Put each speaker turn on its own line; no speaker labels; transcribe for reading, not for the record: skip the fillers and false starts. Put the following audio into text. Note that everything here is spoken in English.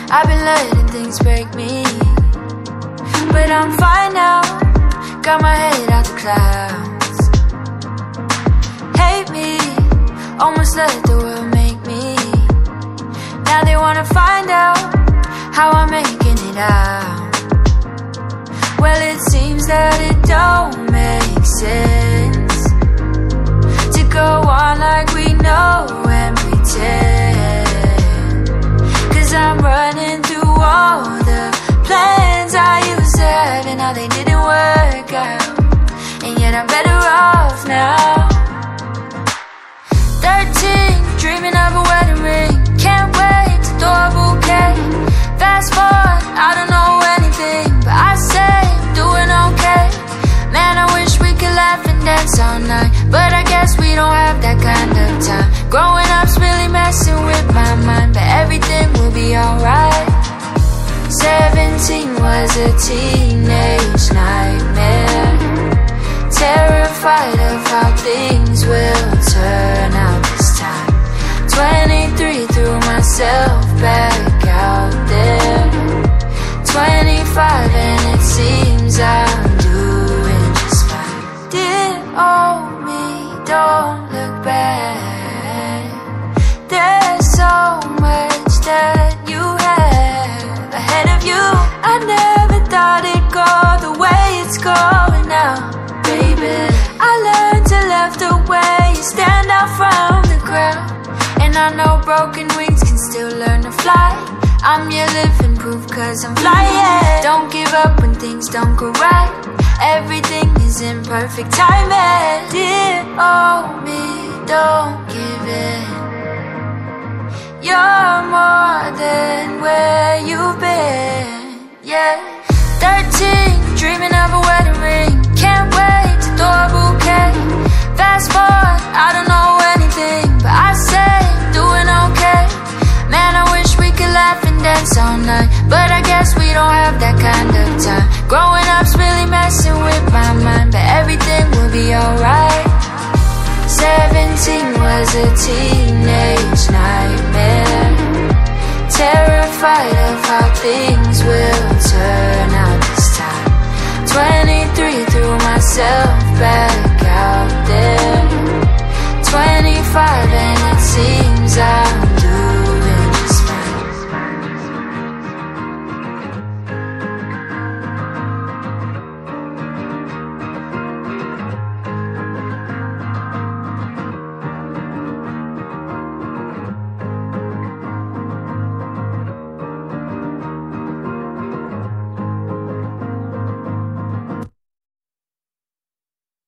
I've been letting things break me, but I'm fine now. Got my head out the clouds. Hate me, almost let the world make me. Now they wanna find out how I'm making it out. Well, it seems that it don't make sense to go on like we know and pretend. 'Cause I'm running through all the plans I used to have, and now they didn't work out, and yet I'm better off now. 13, dreaming of a wedding ring. Can't wait to throw a bouquet. Fast forward, I don't know anything, but I say I'm doing okay. Man, I wish we could laugh and dance all night, but I guess we don't have that kind of time. Growing up's really messing with my mind, but everything will be alright. 17 was a teenage nightmare, terrified of how things will turn out this time. 23, threw myself back out there. 25, and it seems I'm doing just fine. Dear old me, don't look back. There's so much that you have ahead of you. I never thought it'd go the way it's going now, baby. I learned to love the way you stand out from the crowd, and I know broken wings can still learn to fly. I'm your living proof 'cause I'm flying. Don't give up when things don't go right. Everything is in perfect timing. Dear old me, don't give in. You're more than where you've been, yeah. 13, dreaming of a wedding ring. Can't wait to throw a bouquet. Fast forward, I don't know anything, but I say I'm doing okay. Man, I wish we could laugh and dance all night, but I guess we don't have that kind of time. Growing up's really messing with my mind, but everything will be alright. 17 was a teenage nightmare, terrified of how things will turn